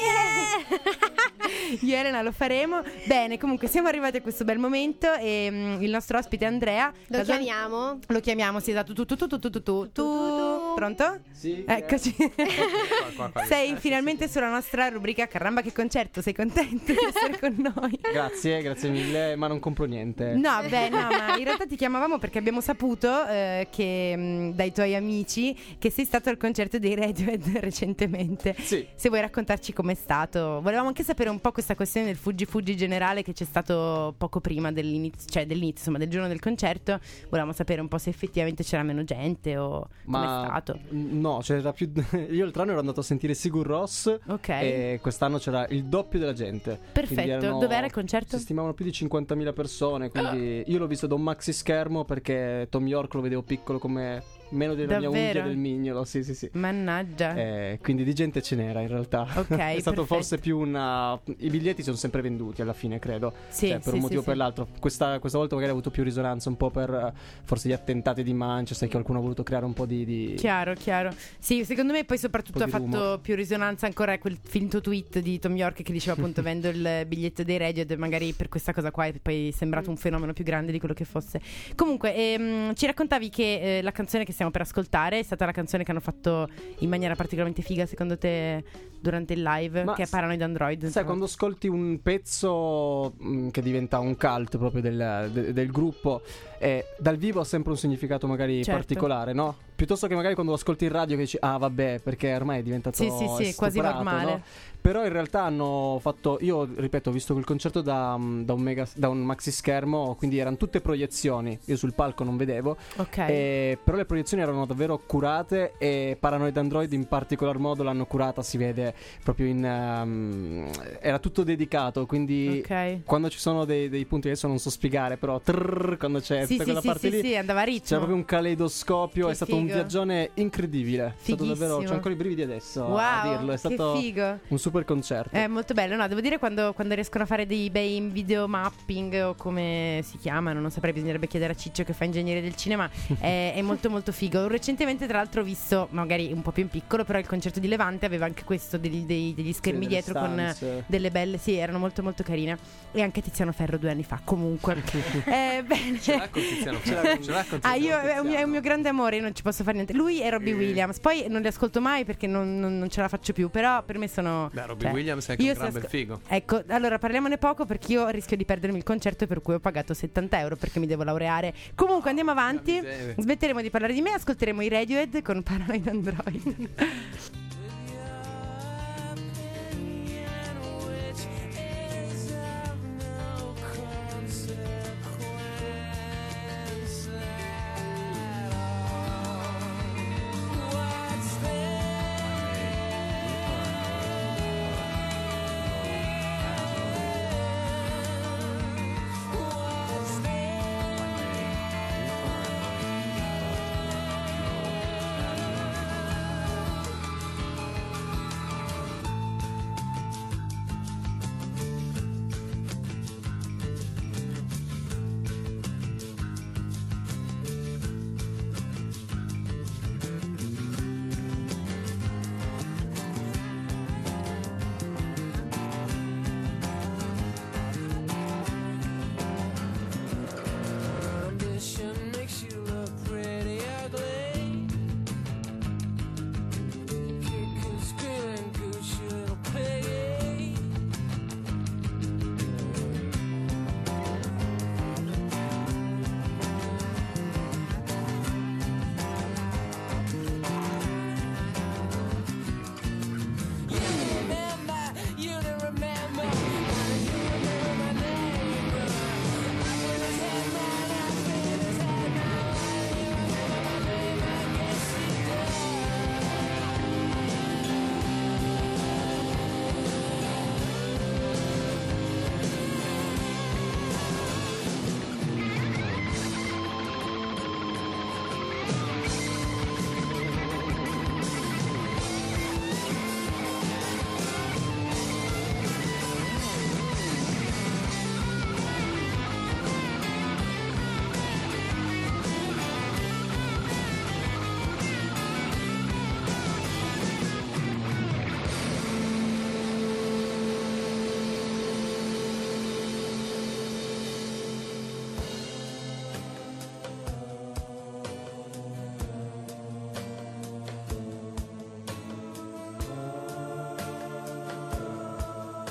yeah! Io e Elena lo faremo. Bene, comunque siamo arrivati a questo bel momento e mm, il nostro ospite Andrea Lo da- chiamiamo? Lo chiamiamo, sì, esatto. Tu tu tu tu tu tu tu tu. Pronto? Sì. Eccoci. Qua, qua, qua. Sei finalmente sulla nostra rubrica Caramba che concerto, sei contento di essere con noi? Grazie, grazie mille, ma non compro niente. No, beh, no, ma in realtà ti chiamavamo perché abbiamo saputo eh, che mh, dai tuoi amici che sei stato al concerto dei Radiohead recentemente. Sì. Se vuoi raccontarci com'è stato. Volevamo anche sapere un po' questa questione del fuggi fuggi generale che c'è stato poco prima dell'inizio, cioè dell'inizio, insomma, del giorno del concerto. Volevamo sapere un po' se effettivamente c'era meno gente o com'è Ma stato. no, c'era più. Io l'altro anno ero andato a sentire Sigur Rós. Ok. E quest'anno c'era il doppio della gente. Quindi Perfetto. erano- Dov'era il concerto? Si stimavano più di cinquantamila persone. Quindi io l'ho visto da un maxi schermo perché Tom York lo vedevo piccolo come meno della mia Davvero? unghia del mignolo. Sì, sì, sì. Mannaggia. Eh, quindi di gente ce n'era in realtà. Ok, È stato perfetto. forse più una. I biglietti sono sempre venduti alla fine, credo. Sì, Cioè, per sì, un motivo o sì, per sì. l'altro. Questa, questa volta magari ha avuto più risonanza un po' per eh, forse gli attentati di Manchester. Che qualcuno ha voluto creare un po' di. di... Chiaro, chiaro. Sì, secondo me poi soprattutto Un ha po' di fatto rumor. più risonanza ancora quel finto tweet di Tom York che diceva appunto vendo il biglietto dei Radiohead, magari per questa cosa qua è poi sembrato un fenomeno più grande di quello che fosse. Comunque ehm, ci raccontavi che eh, la canzone che stiamo per ascoltare è stata la canzone che hanno fatto in maniera particolarmente figa secondo te durante il live, Ma che è Paranoid Android. Sai, insomma. quando ascolti un pezzo mh, che diventa un cult proprio del, de- del gruppo, eh, dal vivo ha sempre un significato magari Certo. particolare, no? Piuttosto che magari quando lo ascolti in radio che dici, ah vabbè, perché ormai è diventato Sì, sì, sì, quasi stuprato, normale. no? Però in realtà hanno fatto, io ripeto, ho visto quel concerto da, mh, da un, mega, da un maxi schermo, quindi erano tutte proiezioni, io sul palco non vedevo, Ok. eh, però le proiezioni erano davvero curate e Paranoid Android in particolar modo l'hanno curata, si vede proprio in... ehm, era tutto dedicato, quindi Ok. quando ci sono dei, dei punti, adesso non so spiegare, però trrr, quando c'è Sì, tutta sì, quella sì, parte sì, lì sì, andava a ritmo. c'era proprio un caleidoscopio, Che è stato un figo. viaggione incredibile, è stato davvero, Fighissimo. c'ho ancora i brividi adesso Wow, a dirlo, è stato che figo. un super concerto. È molto bello, no? Devo dire quando, quando riescono a fare dei bei video mapping o come si chiamano, non saprei, bisognerebbe chiedere a Ciccio che fa ingegneria del cinema. è, è molto molto figo. Recentemente tra l'altro ho visto, magari un po' più in piccolo, però il concerto di Levante aveva anche questo, degli, dei- degli schermi Sì, delle dietro con stanze. delle belle, sì, erano molto molto carine. E anche Tiziano Ferro due anni fa, comunque. eh, bene. Ce l'ha con Tiziano Ferro, ce l'ha con Ah, io Tiziano è un, mio, è un mio grande amore, io non ci posso fare niente. Lui e Robbie Eh. Williams. Poi non li ascolto mai perché non, non- non ce la faccio più. Però per me sono. Beh, Robbie cioè, Williams è anche io un gran se bel figo. Ecco, allora parliamone poco perché io rischio di perdermi il concerto per cui ho pagato settanta euro perché mi devo laureare. Comunque andiamo avanti. Una miseria. Smetteremo di parlare di me, ascolteremo i Radiohead con Paranoid Android.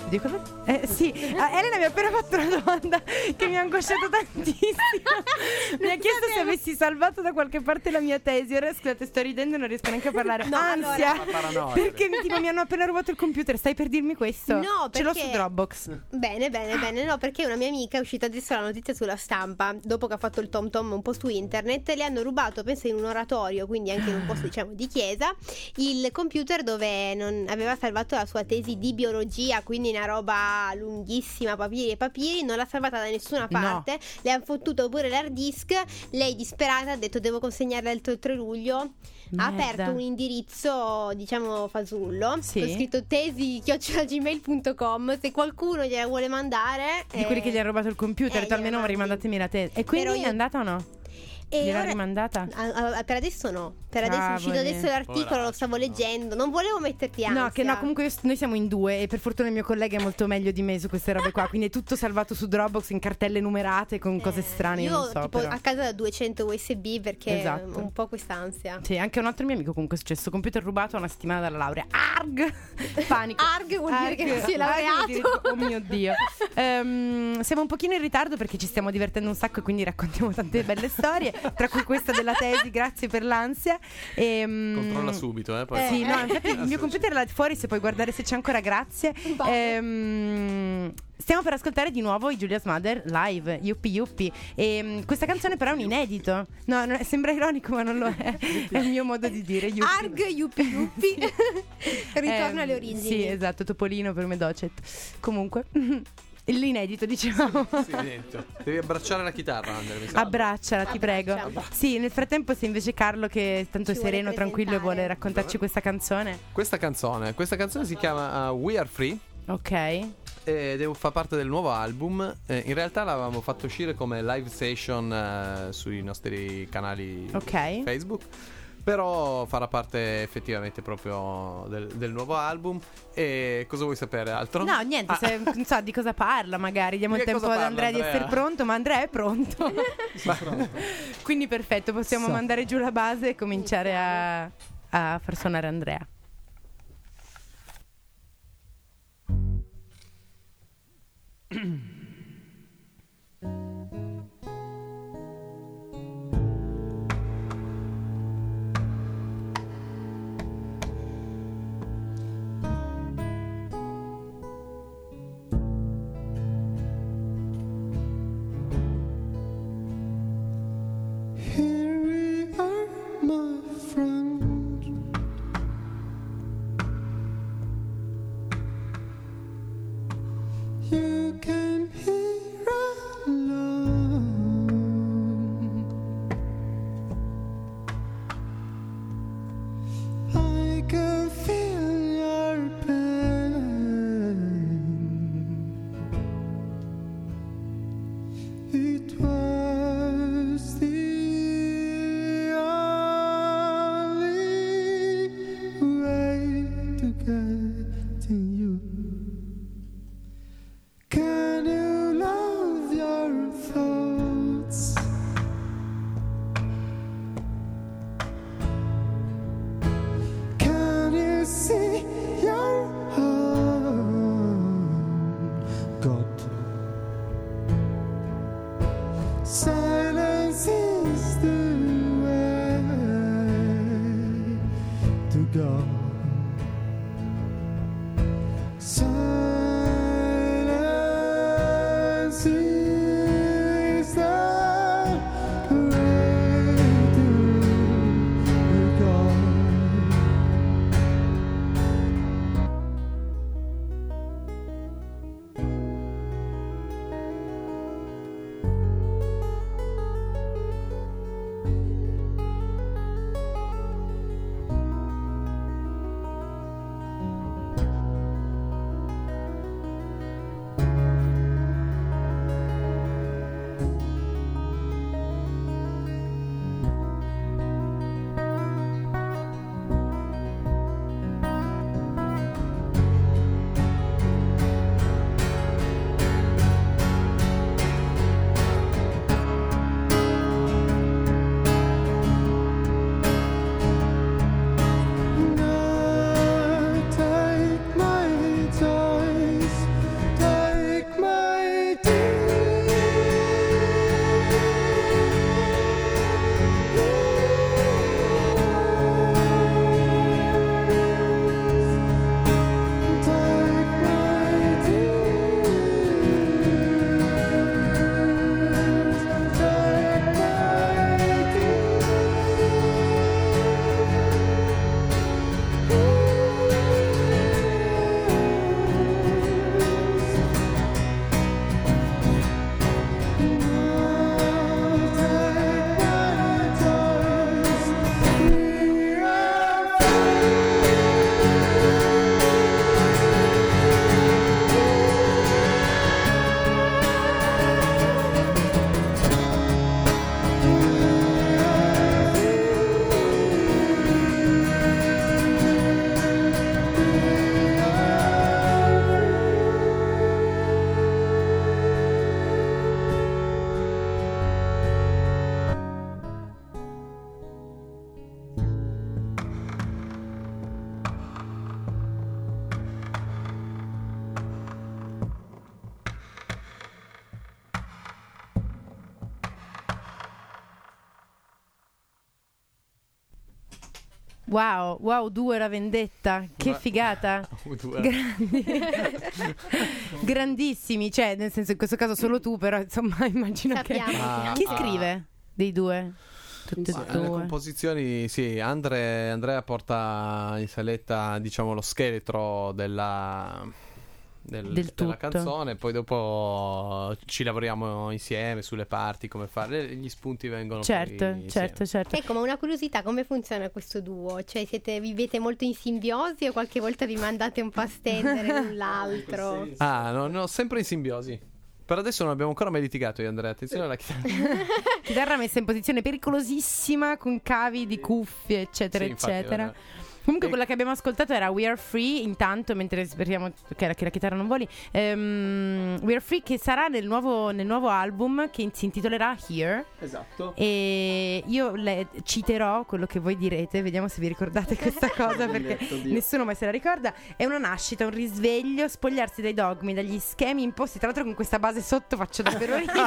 Di cosa? Eh, sì, ah, Elena mi ha appena fatto una domanda che mi ha angosciato tantissimo. Mi ha chiesto se avessi salvato da qualche parte la mia tesi. Ora scusate, sto ridendo e non riesco neanche a parlare. No, Ansia, allora... perché mi, tipo, mi hanno appena rubato il computer. Stai per dirmi questo? No, perché... Ce l'ho su Dropbox. Bene, bene, bene. No, perché una mia amica è uscita adesso la notizia sulla stampa. Dopo che ha fatto il tom tom un po' su internet, le hanno rubato, penso in un oratorio, quindi anche in un posto diciamo di chiesa, il computer dove non aveva salvato la sua tesi di biologia, quindi una roba lunghissima, papiri e papiri, non l'ha salvata da nessuna parte. No. Le hanno fottuto pure l'hard disk. Lei disperata ha detto devo consegnarla il tre luglio. Merda. Ha aperto un indirizzo diciamo fasullo, sì. Ho scritto tesi chiocciola gmail punto com, se qualcuno gliela vuole mandare di eh, quelli che gli hanno rubato il computer, eh, almeno rimandatemi la tesi. E quindi Però io... è andata o no? E gliel'ha ora... rimandata? A, a, per adesso no. Per adesso è uscito Cavoli. adesso l'articolo, lo stavo leggendo. Non volevo metterti ansia. No, che no, comunque io, noi siamo in due e per fortuna il mio collega è molto meglio di me su queste robe qua. Quindi è tutto salvato su Dropbox in cartelle numerate con cose strane. Io non so, tipo però. a casa da duecento U S B perché Esatto. un po' quest'ansia. Sì, anche un altro mio amico comunque è successo. Computer rubato a una settimana dalla laurea. Arg! Panico. Arg vuol dire Arg. che non si è Arg vuol dire- laureato. Oh mio Dio. Ehm, siamo un pochino in ritardo perché ci stiamo divertendo un sacco e quindi raccontiamo tante belle storie, tra cui questa della tesi. Grazie per l'ansia. Ehm, Controlla subito, eh, poi. Sì, no, infatti il mio computer è là fuori, se puoi guardare se c'è ancora, grazie. Ehm, stiamo per ascoltare di nuovo i Julia's Mother live, Yuppi Yuppi. E questa canzone però è un inedito. No, no, sembra ironico ma non lo è. È il mio modo di dire Yuppi. Arg Yuppi Yuppi. Ritorna Ehm, alle origini. Sì, esatto, Topolino per me docet. Comunque l'inedito, diciamo. Sì, niente. Devi abbracciare la chitarra, Andre, mi sa. Abbracciala, ti prego. Abbraccia. Sì, nel frattempo se invece Carlo, che tanto Ci è vuole sereno, tranquillo e vuole presentare. raccontarci questa canzone. Questa canzone, questa canzone si chiama uh, We Are Free. Ok. Ed è- fa parte del nuovo album. Eh, in realtà l'avevamo fatto uscire come live session eh, sui nostri canali Ok. Facebook. Però farà parte effettivamente proprio del, del nuovo album. E cosa vuoi sapere altro? No, niente, Ah, se, non so di cosa parla magari. Diamo Di il che tempo cosa ad parla, Andrea di Andrea? essere pronto, ma Andrea è pronto. Quindi perfetto, possiamo So. mandare giù la base e cominciare a, a far suonare Andrea. Here we are, my friend. You came here alone. I can feel your pain. It was the only way to get to you. Can you love your thoughts? Can you see your own God? Silence is the way to go. Silence is the way to go. Wow, wow, due la vendetta, che Ma- figata. Due. Grandi. Grandissimi, cioè nel senso in questo caso solo tu, però insomma immagino Sappiamo, che... sappiamo. Chi scrive dei due? Tutte e Ma le due. composizioni, sì, Andre, Andrea porta in saletta, diciamo, lo scheletro della, del- Del della tutto. canzone, poi dopo ci lavoriamo insieme sulle parti, come fare, gli spunti vengono Certo, poi insieme. certo, certo. Ecco, ma una curiosità, come funziona questo duo? Cioè siete, vivete molto in simbiosi o qualche volta vi mandate un po' a stendere l'un l'altro? Ah, no, no, sempre in simbiosi. Per adesso non abbiamo ancora mai litigato io e Andrea, attenzione alla chitarra. Chitarra messa in posizione pericolosissima con cavi di cuffie, eccetera, Sì, infatti, eccetera. vabbè. Comunque E- quella che abbiamo ascoltato era We Are Free, intanto mentre speriamo che la, che la chitarra non voli. Ehm, We Are Free, che sarà nel nuovo, nel nuovo album che si intitolerà Here. Esatto. E io le citerò quello che voi direte, vediamo se vi ricordate questa cosa, perché Benedetto Dio. nessuno mai se la ricorda. È una nascita, un risveglio, spogliarsi dai dogmi, dagli schemi imposti. Tra l'altro con questa base sotto faccio davvero ridere.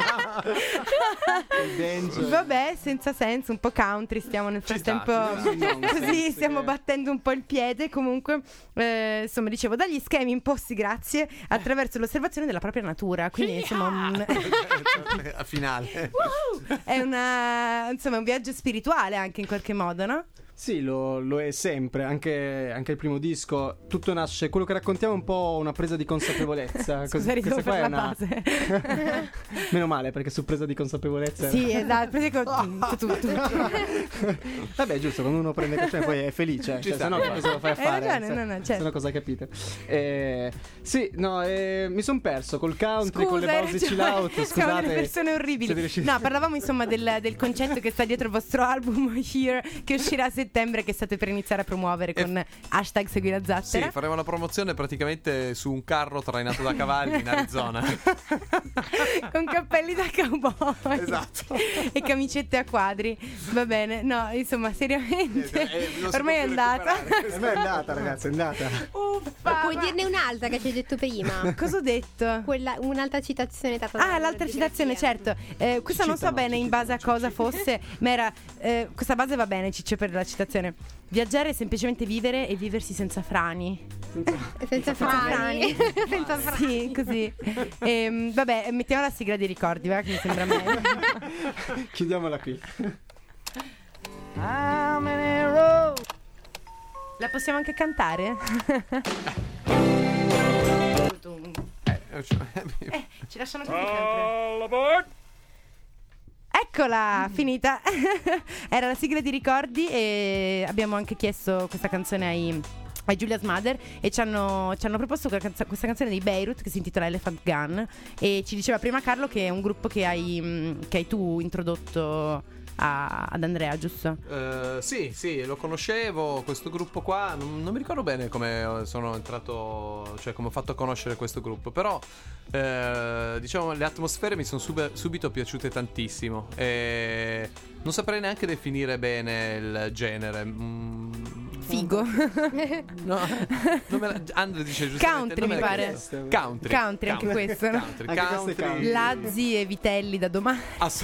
Danger. Vabbè, senza senso, un po' country, stiamo nel Ci frattempo sta, ci sta. così, stiamo che- battendo un po' il piede. Comunque, eh, insomma, dicevo, dagli schemi imposti grazie attraverso l'osservazione della propria natura. Quindi, insomma, un- A finale. è una, insomma, un viaggio spirituale anche in qualche modo, no? Sì, lo, lo è sempre, anche, anche il primo disco, tutto nasce, quello che raccontiamo è un po' una presa di consapevolezza. Scusa, ridevo questa per qua la è una... base. Meno male, perché su presa di consapevolezza... Sì, esatto, presi con- tu- tu- tu. Vabbè, giusto, quando uno prende coscienza poi è felice, Ci cioè, sta. se no cosa lo fai a Hai fare? ragione, Se- no, no, se certo. no cosa capite? Eh, sì, no, eh, mi son perso col country, con le Scusa, hai pause chill ragione. out, Siamo delle scusate. persone orribili. siete riusciti- No, parlavamo insomma del, del concetto che sta dietro il vostro album Here, che uscirà a settembre, che state per iniziare a promuovere con hashtag Segui la Sì, Zattera. faremo la promozione praticamente su un carro trainato da cavalli in Arizona. Con cappelli da cowboy. Esatto. E camicette a quadri. Va bene. No, insomma, seriamente. Eh, eh, non si ormai è può più andata. recuperare. Eh, beh, è andata, ragazzi, è andata. Uffa, Puoi ma- dirne un'altra che ci hai detto prima? Cosa ho detto? Quella, un'altra citazione tratta Ah, dalla l'altra biografia. citazione, certo. Eh, questa non so citano, bene ci in base a citano, cosa fosse, ma era. eh, questa base va bene, Ciccio, per la citazione. Viaggiare è semplicemente vivere e viversi senza frani. Senza frani. Senza frani. Sì, così. Ehm, vabbè, mettiamo la sigla dei ricordi, va? Che mi sembra meglio. Chiudiamola qui. La possiamo anche cantare? Eh, cioè, Eh, ci lasciano tutti sempre. Eccola, finita. Era la sigla di ricordi e abbiamo anche chiesto questa canzone ai, ai Julia's Mother e ci hanno, ci hanno proposto questa canzo- questa canzone dei Beirut che si intitola Elephant Gun e ci diceva prima Carlo che è un gruppo che hai, mh, che hai tu introdotto a- ad Andrea, giusto? Eh, sì, sì, lo conoscevo, questo gruppo qua, non, non mi ricordo bene come sono entrato, cioè come ho fatto a conoscere questo gruppo, però eh, diciamo le atmosfere mi sono sub- subito piaciute tantissimo e non saprei neanche definire bene il genere. Mm, Figo. no, non me la- Andre dice giustamente Country, non me mi la pare. chiesto. Country. Country, anche questo, no? Country, Anche questo è country. country. Lazzi e vitelli da domani. Ass-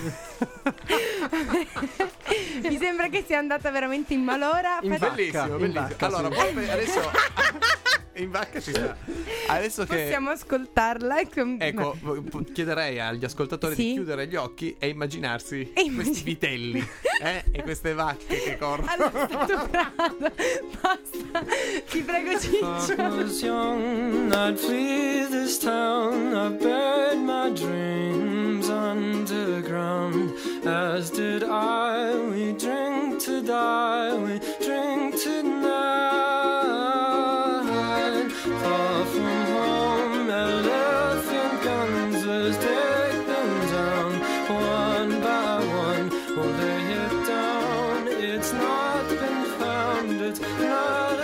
Mi sembra che sia andata veramente in malora. In Fate- Bellissimo, in bellissimo. vacca, Allora, sì. poi adesso in vacca ci sta. Adesso che Possiamo ascoltarla. Ecco, Ecco, v- chiederei agli ascoltatori Sì. di chiudere gli occhi e immaginarsi E immagin- questi vitelli eh? e queste vacche che corrono. Allora, stato bravo. Basta. Ti prego, Ciccio. I was young, I'd flee this town. I buried my dreams underground. As did I, we drink to die, we drink tonight. Far from home, elephant guns, let's take them down. One by one, we'll lay it down. It's not been found, it's not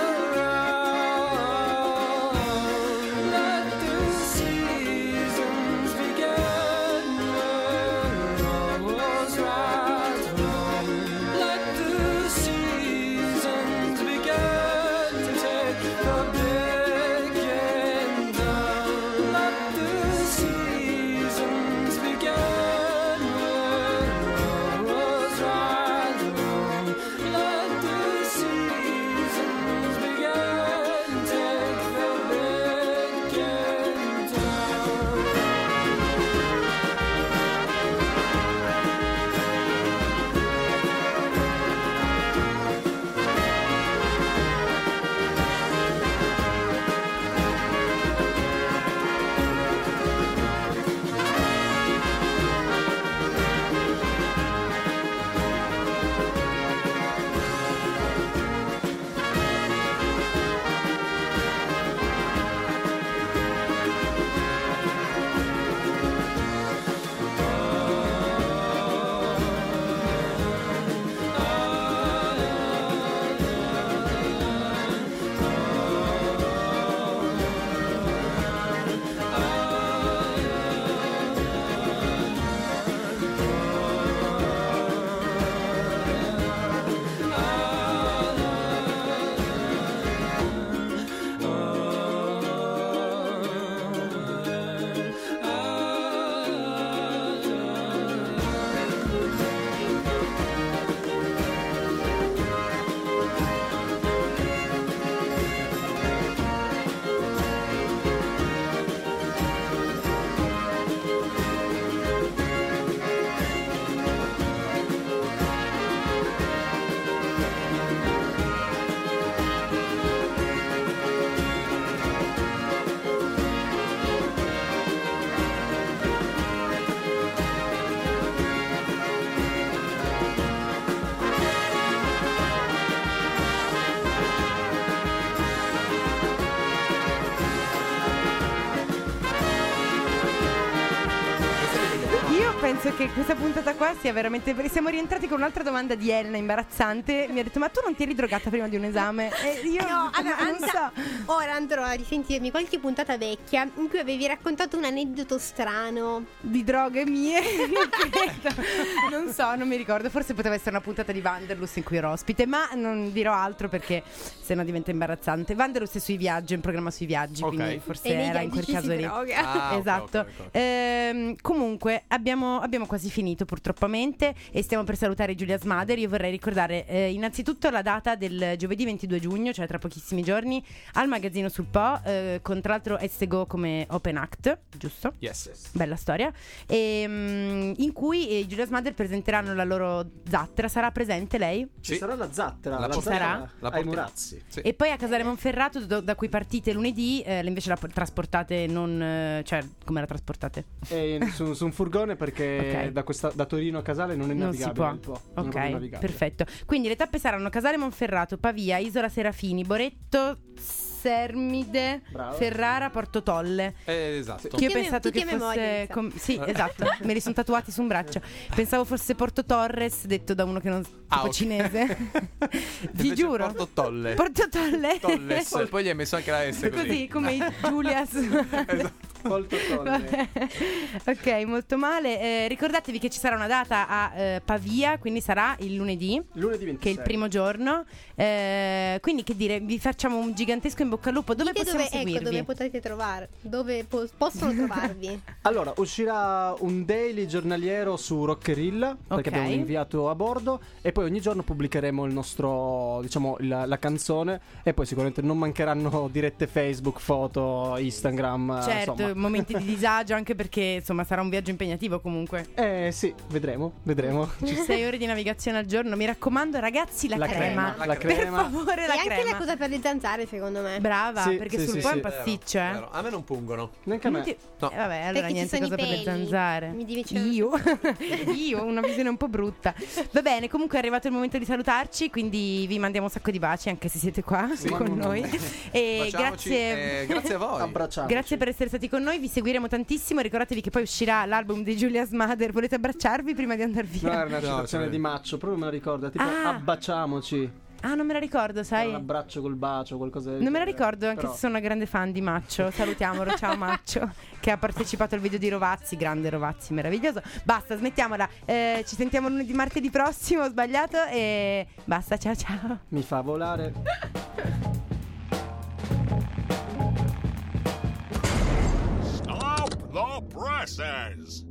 around. Let the seasons begin when all was right wrong. Let the seasons begin to take the beginning down. Let the seasons begin when all was right. penso che questa puntata qua sia veramente. Siamo rientrati con un'altra domanda di Elena imbarazzante. Mi ha detto: ma tu non ti eri drogata prima di un esame? E io No, allora, non and- so. ora andrò a risentirmi qualche puntata vecchia in cui avevi raccontato un aneddoto strano. Di droghe mie? Non credo. Non so, non mi ricordo. Forse poteva essere una puntata di Wanderlust in cui ero ospite, ma non dirò altro perché sennò diventa imbarazzante. Wanderlust è sui viaggi, è un programma sui viaggi, Ok. quindi forse E nei era in quel viaggi ci caso si lì. droga. Ah, ok, Esatto. ok, ok. Ehm, comunque abbiamo, abbiamo quasi finito purtroppamente e stiamo per salutare Giulia Smader. Io vorrei ricordare eh, innanzitutto la data del giovedì ventidue giugno, cioè tra pochissimi giorni, al magazzino sul Po, eh, con tra l'altro S Go come Open Act, giusto? Yes. Bella storia. E, mm, in cui eh, Giulia Smader presenteranno la loro zattera. Sarà presente lei? Ci Sì. sarà la zattera. La La, porterà? zattera La ai porterà. Murazzi. Sì. E poi a Casale Monferrato, do- da cui partite lunedì, eh, invece la p- trasportate non... eh, cioè, come la trasportate? E su, su un furgone perché Ok. da, questa, da Torino a Casale non è Non si navigabile. può. il Po. Non è proprio Ok, navigabile. perfetto. Quindi le tappe saranno Casale Monferrato, Pavia, Isola Serafini, Boretto, Sermide, Bravo. Ferrara, Porto Tolle. Eh, esatto. Che io ho Tutti a me- pensato tutti che a memoria, fosse mi sa. com- sì, esatto, me li sono tatuati su un braccio. Pensavo fosse Porto Torres, detto da uno che non tipo Ah, ok. cinese. Ti Invece giuro. Porto Tolle. Porto Tolle. Tolles. Poi gli hai messo anche la S così. Così come i Giulias. Esatto. Molto tolle. Ok, molto male. Eh, ricordatevi che ci sarà una data a eh, Pavia, quindi sarà il lunedì, Lunedì ventisei. che è il primo giorno. Eh, quindi che dire, vi facciamo un gigantesco in bocca al lupo. Dove Dite possiamo dove, seguirvi? ecco, dove potete trovare, dove po- possono trovarvi. Allora, uscirà un daily giornaliero su Rockerilla, perché Ok. abbiamo un inviato a bordo, e poi ogni giorno pubblicheremo il nostro, diciamo, la, la canzone, e poi sicuramente non mancheranno dirette Facebook, foto, Instagram, Certo, insomma. momenti di disagio, anche perché insomma sarà un viaggio impegnativo comunque. Eh sì, vedremo, vedremo. Sei ore di navigazione al giorno. Mi raccomando, ragazzi, la, La crema. crema, la Per crema. favore, E la anche crema. la cosa per le zanzare, secondo me. Brava, Sì, perché sì, sul sì, po' è sì. un pasticcio, eh. Vero. A me non pungono. Neanche a Non me. ti- No. eh, vabbè, allora Perché ci niente sono cosa i per le peli. zanzare. Mi devi cercare- Io? Io ho una visione un po' brutta. Va bene, comunque è arrivato il momento di salutarci, quindi vi mandiamo un sacco di baci anche se siete qua con noi. E Baciamoci, grazie. eh, grazie a voi. Abbracciamoci. Grazie per essere stati con noi, vi seguiremo tantissimo. Ricordatevi che poi uscirà l'album di Giulia Smader. Volete abbracciarvi prima di andare No, via? era una No, citazione cioè- di Maccio, proprio me la ricordo, tipo Ah. abbracciamoci. Ah, non me la ricordo, sai? Un abbraccio col bacio, qualcosa del Non me la genere. ricordo, anche Però- se sono una grande fan di Maccio. Salutiamolo, ciao Maccio, che ha partecipato al video di Rovazzi. Grande Rovazzi, meraviglioso. Basta, smettiamola. Eh, ci sentiamo lunedì, martedì prossimo. Ho sbagliato e basta, ciao ciao. Mi fa volare. Stop the presses!